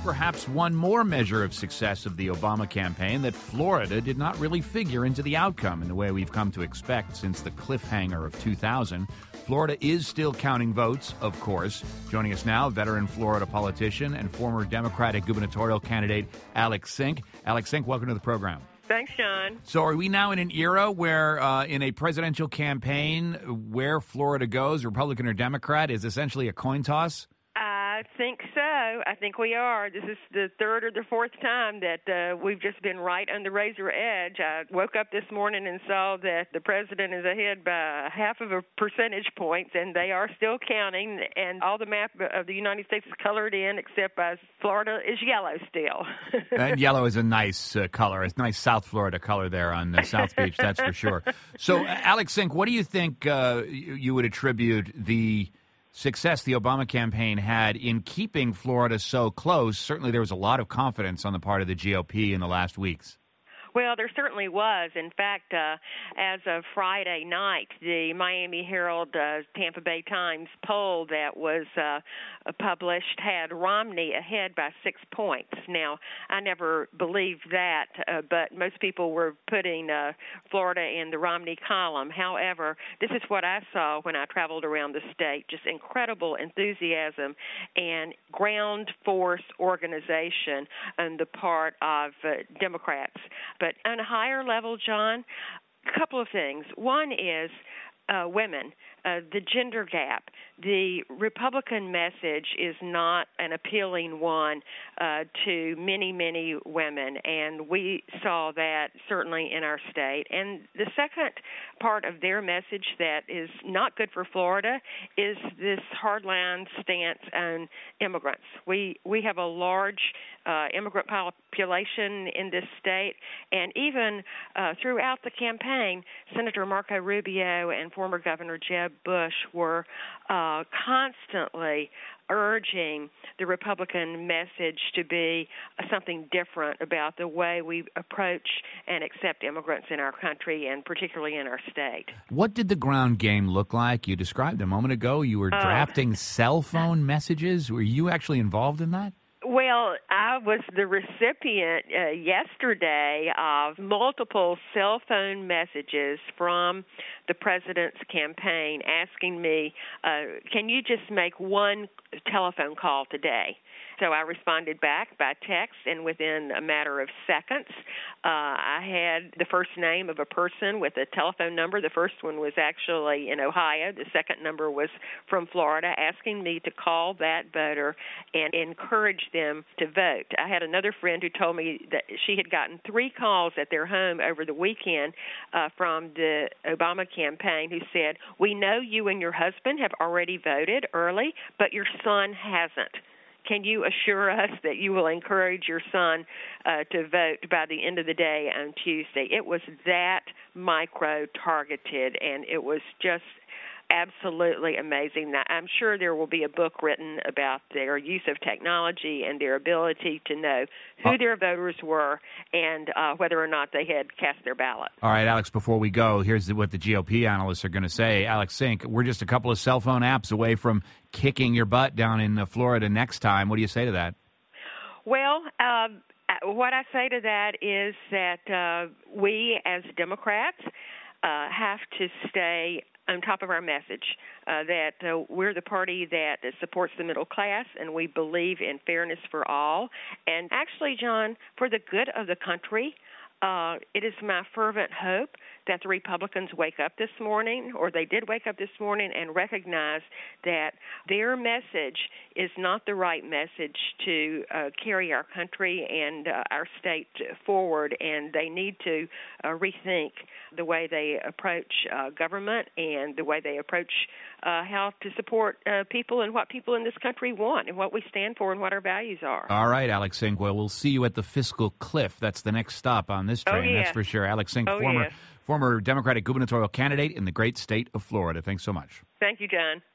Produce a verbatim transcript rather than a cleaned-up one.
perhaps one more measure of success of the Obama campaign, that Florida did not really figure into the outcome in the way we've come to expect since the cliffhanger of two thousand. Florida is still counting votes, of course. Joining us now, veteran Florida politician and former Democratic gubernatorial candidate Alex Sink. Alex Sink, welcome to the program. Thanks, John. So are we now in an era where uh, in a presidential campaign, where Florida goes, Republican or Democrat, is essentially a coin toss? I think so. I think we are. This is the third or the fourth time that uh, we've just been right on the razor edge. I woke up this morning and saw that the president is ahead by half of a percentage point, and they are still counting, and all the map of the United States is colored in, except by Florida is yellow still. And yellow is a nice uh, color. It's a nice South Florida color there on uh, South Beach, that's for sure. So, uh, Alex Sink, what do you think uh, you, you would attribute the success the Obama campaign had in keeping Florida so close? Certainly there was a lot of confidence on the part of the G O P in the last weeks. Well, there certainly was. In fact, uh, as of Friday night, the Miami Herald uh, Tampa Bay Times poll that was uh, published had Romney ahead by six points. Now, I never believed that, uh, but most people were putting uh, Florida in the Romney column. However, this is what I saw when I traveled around the state, just incredible enthusiasm and ground force organization on the part of uh, Democrats. But on a higher level, John, a couple of things. One is uh, women, uh, the gender gap. The Republican message is not an appealing one uh, to many, many women, and we saw that certainly in our state. And the second part of their message that is not good for Florida is this hardline stance on immigrants. We we have a large uh, immigrant population in this state, and even uh, throughout the campaign, Senator Marco Rubio and former Governor Jeb Bush were uh, constantly urging the Republican message to be something different about the way we approach and accept immigrants in our country, and particularly in our state. What did the ground game look like? You described a moment ago you were drafting uh, cell phone messages. Were you actually involved in that? Well, I was the recipient uh, yesterday of multiple cell phone messages from the president's campaign asking me, uh, can you just make one telephone call today? So I responded back by text, and within a matter of seconds, uh, I had the first name of a person with a telephone number. The first one was actually in Ohio. The second number was from Florida, asking me to call that voter and encourage them to vote. I had another friend who told me that she had gotten three calls at their home over the weekend uh, from the Obama campaign who said, we know you and your husband have already voted early, but your son hasn't. Can you assure us that you will encourage your son uh, to vote by the end of the day on Tuesday? It was that micro-targeted, and it was just absolutely amazing. Now, I'm sure there will be a book written about their use of technology and their ability to know who uh, their voters were and uh, whether or not they had cast their ballot. All right, Alex, before we go, here's what the G O P analysts are going to say. Alex Sink, we're just a couple of cell phone apps away from kicking your butt down in uh, Florida next time. What do you say to that? Well, uh, what I say to that is that uh, we as Democrats uh, have to stay on top of our message, uh, that uh, we're the party that supports the middle class, and we believe in fairness for all. And actually, John, for the good of the country, uh, it is my fervent hope that the Republicans wake up this morning, or they did wake up this morning, and recognize that their message is not the right message to uh, carry our country and uh, our state forward, and they need to uh, rethink the way they approach uh, government and the way they approach uh, how to support uh, people and what people in this country want and what we stand for and what our values are. All right, Alex Sink. Well, we'll see you at the fiscal cliff. That's the next stop on this train, oh, yeah. That's for sure. Alex Sink, oh, former, yeah. former Democratic gubernatorial candidate in the great state of Florida. Thanks so much. Thank you, John.